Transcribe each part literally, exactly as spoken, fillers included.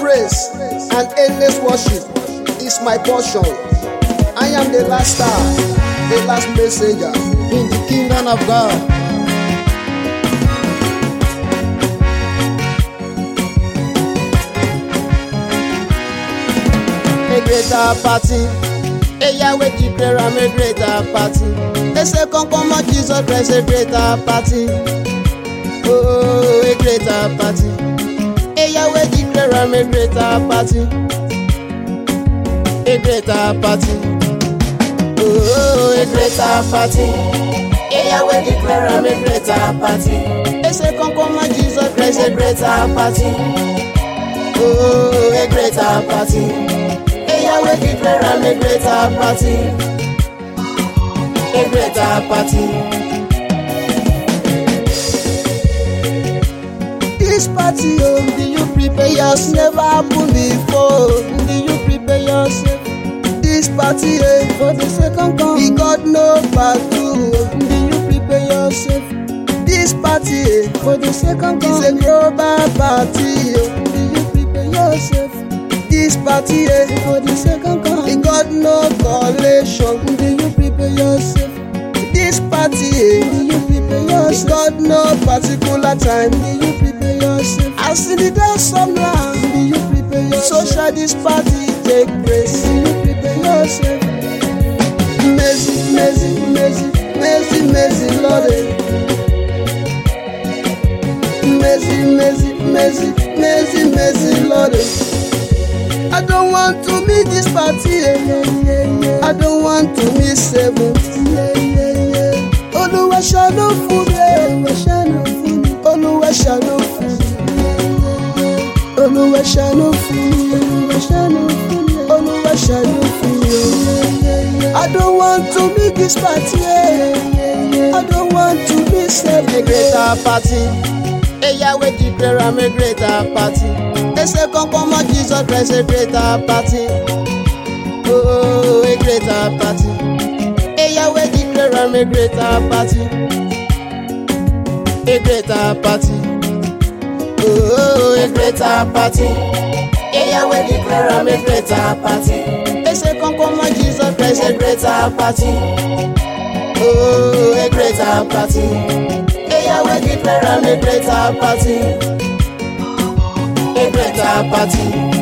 praise and endless worship is my portion. I am the last star, the last messenger in the kingdom of God. A greater party, a Yahweh declare I'm a greater party. The second come of Jesus Christ, a greater party. Oh, a greater party. A Yahweh declare I'm a greater party. A greater party. Oh, a greater party. A Yahweh declare I'm a greater party. A second come of Jesus Christ, a greater party. Oh, a greater party. A Yahweh declare I'm a greater party. A greater party. This party, oh, do you prepare yourself? Never happened before. Do you prepare yourself? This party, eh, for the second come. We got no part two. Do you prepare yourself? This party, eh, for the second come. It's a global party. Oh. Do you prepare yourself? This party, eh, for the second come. We got no collation. Do you prepare yourself? This party, eh, do you prepare yourself? We got no particular time. Do you prepare yourself? I see the dance of now. Do you prepare yourself? So shall this party take place? Do you prepare yourself? Mercy, mercy, mercy, mercy, mercy, Lord. Mercy, mercy, mercy, mercy, mercy, Lord. I don't want to miss this party. I don't want to miss seven. Olúwa ṣàánú fún mi. Olúwa ṣàánú fún mi. Olúwa ṣàánú fún mi. Olúwa ṣàánú fún mi. I don't want to miss this party. I don't want to miss a greater party. A Yahweh declare I'm a greater party. The second come of Jesus Christ, a greater party. Oh, a greater party. A Yahweh declare I'm a greater party. A greater party. Oh, a greater party. A Yahweh declare I'm a greater party. The second come of Jesus Christ, a greater party. Oh, a greater party. A Yahweh declare I'm a greater party. A greater party.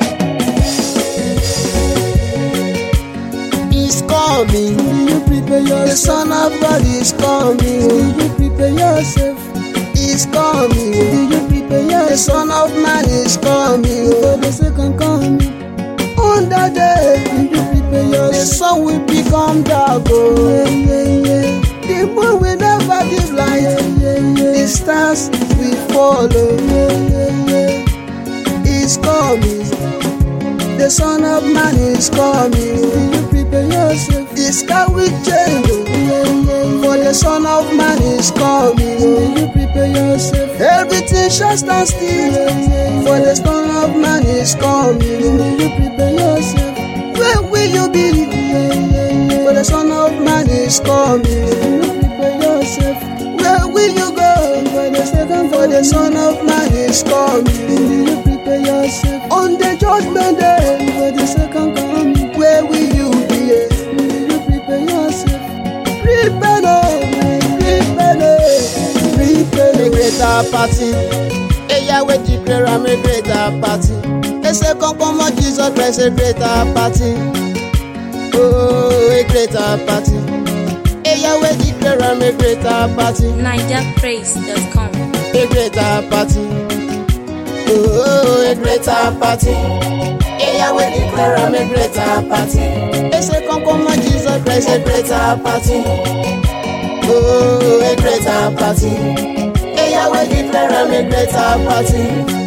He's coming. Do you prepare yourself? The Son of God is coming. Do you prepare yourself? He's coming. Do you prepare yourself? The Son of Man is coming. For the second coming. On that day, do you prepare yourself? The sun will become dark. Oh, yeah, yeah, yeah. The moon will never give light. Yeah, yeah, yeah. The stars will follow. Yeah, yeah, yeah. He's coming. The Son of Man is coming. Do you prepare yourself? The sky will change. Yeah, yeah, yeah. For the Son of Man is coming. Do you prepare yourself? Everything shall stand still. Yeah, yeah, yeah. For the Son of Man is coming. Do you prepare yourself? Where will you be? Yeah, yeah, yeah. For the Son of Man is coming. Do you prepare yourself? Where will you go? For the second, for the Son of Man is coming. Do you prepare yourself? On the judgment day, for the second coming, where will you be? Do you prepare yourself? Prepare, no, prepare, no, prepare. A greater party. A Yahweh declare I'm a greater party. The second come of Jesus Christ, a greater party. Oh, a greater party. A Yahweh declare I'm a greater party. niger praise dot com. A greater party. Oh, a greater party. A Yahweh declare I'm a greater party. The second come of Jesus Christ, a greater party. Oh, a greater party. A Yahweh declare I'm a greater party.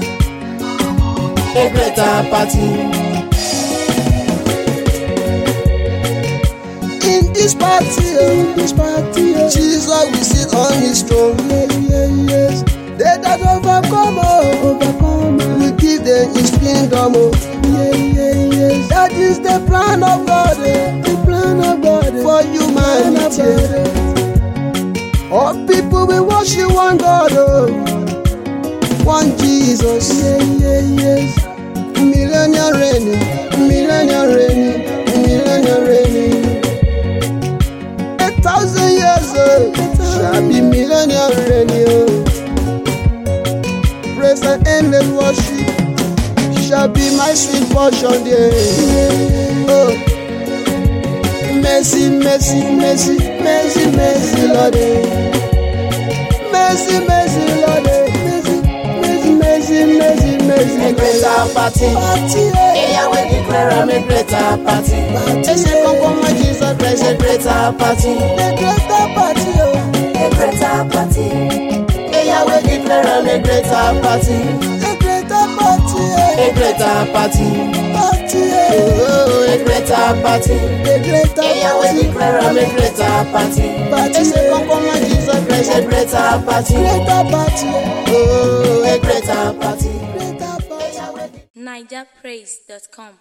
A greater party. In this party, in this party, Jesus will sit on his throne. Yeah, yeah, yes. They that overcome, oh, overcome, will give them his kingdom. Oh. Yeah, yeah, yes. That is the plan of God, eh? The plan of God eh? For humanity. All people will worship one God, oh. One Jesus. Yeah, yeah, yes. millennium reigning, millennium reigning, millennium reigning. A thousand years old shall be millennium reigning. Oh. Praise and endless worship shall be my sweet portion there. Oh, mercy, mercy, mercy, mercy, mercy, Lord. Mercy, mercy, Lord. Mercy, mercy, mercy, mercy. A greater party. Here we declare I'm a greater party. It's a come Jesus Christ, A greater party. a greater party. Oh, A greater party. Here we declare I'm a greater party. a greater party. A greater party. Party. Oh, a greater party. A greater Here we party. declare I'm a greater party. It's a come Jesus Christ, A greater party. greater party. Oh, a greater party. Greater party. niger praise dot com